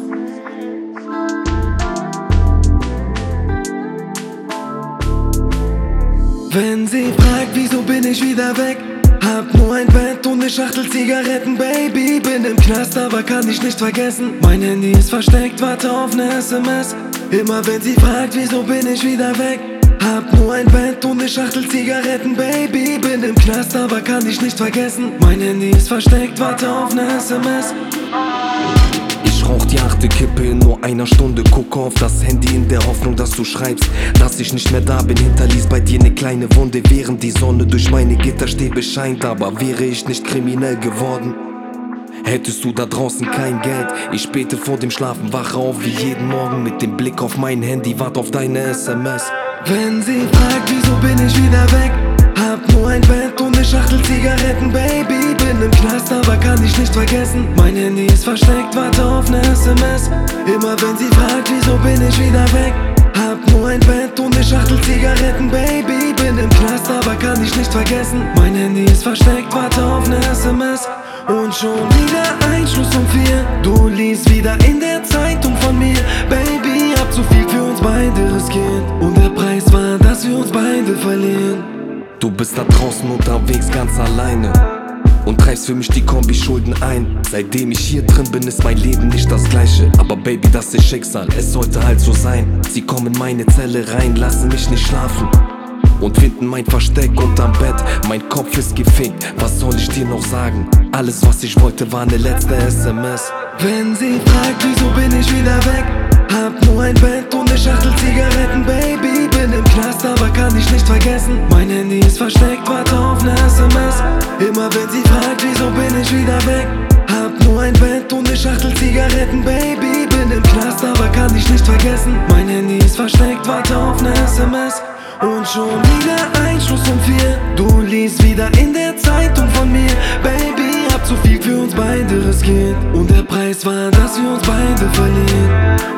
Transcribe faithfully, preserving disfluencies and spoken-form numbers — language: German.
Wenn sie fragt, wieso bin ich wieder weg? Hab nur ein Bett und ne Schachtel Zigaretten, Baby. Bin im Knast, aber kann dich nicht vergessen. Mein Handy ist versteckt, warte auf ne S M S. Immer wenn sie fragt, wieso bin ich wieder weg? Hab nur ein Bett und ne Schachtel Zigaretten, Baby. Bin im Knast, aber kann dich nicht vergessen. Mein Handy ist versteckt, warte auf ne S M S. Ich rauch die achte Kippe in nur einer Stunde, guck auf das Handy in der Hoffnung, dass du schreibst, dass ich nicht mehr da bin. Hinterließ bei dir ne kleine Wunde, während die Sonne durch meine Gitterstäbe scheint. Aber wäre ich nicht kriminell geworden, hättest du da draußen kein Geld. Ich bete vor dem Schlafen, wache auf wie jeden Morgen mit dem Blick auf mein Handy, wart auf deine S M S. Wenn sie fragt, wieso bin ich wieder weg? Hab nur ein Bett und ne Schachtel Zigaretten, Baby. Bin im Knast, aber kann dich nicht vergessen. Mein Handy ist versteckt, warte auf ne S M S. Immer wenn sie fragt, wieso bin ich wieder weg? Hab nur ein Bett und ne Schachtel Zigaretten, Baby. Bin im Knast, aber kann dich nicht vergessen. Mein Handy ist versteckt, warte auf ne S M S. Und schon wieder ein Schluss um vier. Du liest wieder in der Zeitung von mir, Baby. Hab zu viel für uns beide riskiert. Und der Preis war, dass wir uns beide verlieren. Du bist da draußen unterwegs ganz alleine und treibst für mich die Kombi-Schulden ein. Seitdem ich hier drin bin, ist mein Leben nicht das gleiche. Aber Baby, das ist Schicksal, es sollte halt so sein. Sie kommen in meine Zelle rein, lassen mich nicht schlafen und finden mein Versteck unterm Bett. Mein Kopf ist gefickt, was soll ich dir noch sagen? Alles, was ich wollte, war ne letzte S M S. Wenn sie fragt, wieso bin ich wieder weg? Hab nur ein Bett und ne Schachtel Zigaretten, Baby. Bin im Knast, aber kann dich nicht vergessen. Mein Handy ist versteckt, warte auf ne S M S. Immer wenn sie fragt, wieso bin ich wieder weg? Hab nur ein Bett und ne Schachtel Zigaretten, Baby. Bin im Knast, aber kann dich nicht vergessen. Mein Handy ist versteckt, warte auf ne S M S. Und schon wieder ein Schluss um vier. Du liest wieder in der Zeitung von mir, Baby. Hab zu viel für uns beide riskiert. Und der Preis war, dass wir uns beide verlieren.